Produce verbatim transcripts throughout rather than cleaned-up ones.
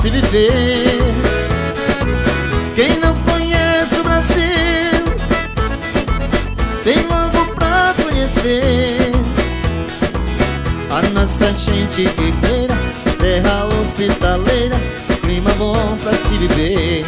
se viver. Quem não conhece o Brasil, vem logo pra conhecer. A nossa gente guerreira, terra hospitaleira, clima bom pra se viver.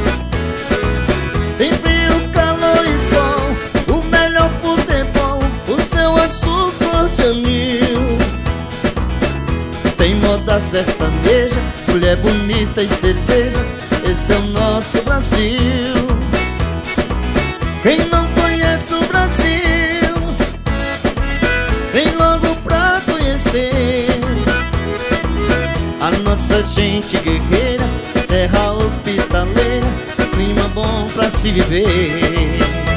Tem frio, calor e sol, o melhor futebol, o céu azul cor de anil. Tem moda sertaneja, mulher bonita e cerveja, esse é o nosso Brasil. Quem não conhece o Brasil, vem logo pra conhecer. A nossa gente guerreira, terra hospitaleira, clima bom pra se viver.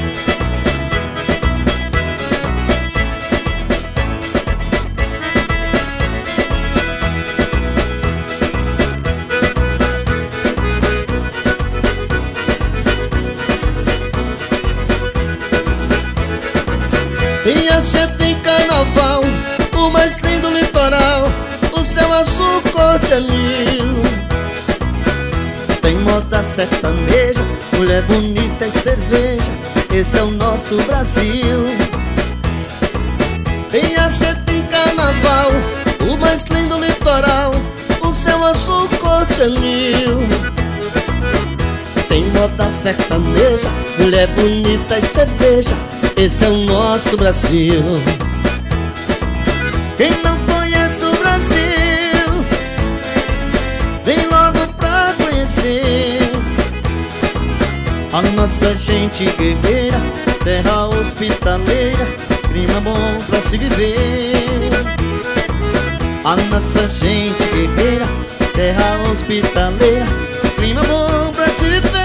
Tem axé, tem carnaval, o mais lindo litoral, o céu azul cor de anil. Tem moda sertaneja, mulher bonita e cerveja, esse é o nosso Brasil. Tem axé, tem carnaval, o mais lindo litoral, o céu azul cor de anil. Tem moda sertaneja, mulher bonita e cerveja, esse é o nosso Brasil. Quem não conhece o Brasil, vem logo pra conhecer. A nossa gente guerreira, terra hospitaleira, clima bom pra se viver. A nossa gente guerreira, terra hospitaleira, clima bom pra se viver.